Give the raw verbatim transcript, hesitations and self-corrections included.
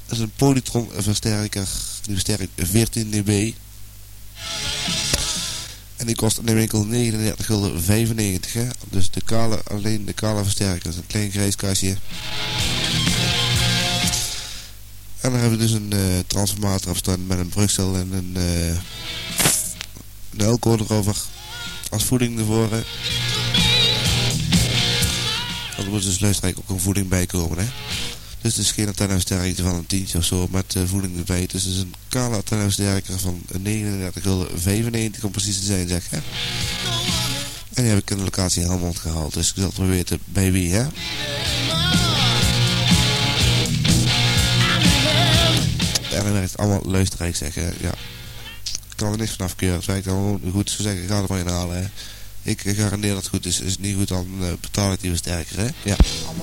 Dat is een Polytron versterker. Die versterkt veertien dB. En die kost in de winkel negenendertig gulden vijfennegentig. Hè? Dus de kale, alleen de kale versterker. Dat is een klein grijs kastje. En dan hebben we dus een uh, transformator afstand met een brugsel en een, uh, een elko erover. Als voeding ervoor. Hè? Er moet dus luisterrijk ook een voeding bij komen. Hè? Dus het is geen antenneversterker van een tientje of zo met uh, voeding erbij. Dus het is een kale antenneversterker van negenendertig gulden vijfennegentig om precies te zijn, zeg. Hè? En die heb ik in de locatie Helmond gehaald. Dus ik zal het maar weten bij wie, hè. En dan werkt het allemaal luisterrijk, zeggen. Ja. Ik kan er niks van afkeuren. Het werkt allemaal goed. Zo zeggen, ik ga er maar in halen, hè. Ik garandeer dat het goed is. Is het niet goed, dan uh, betaal ik die versterker, hè. Ja.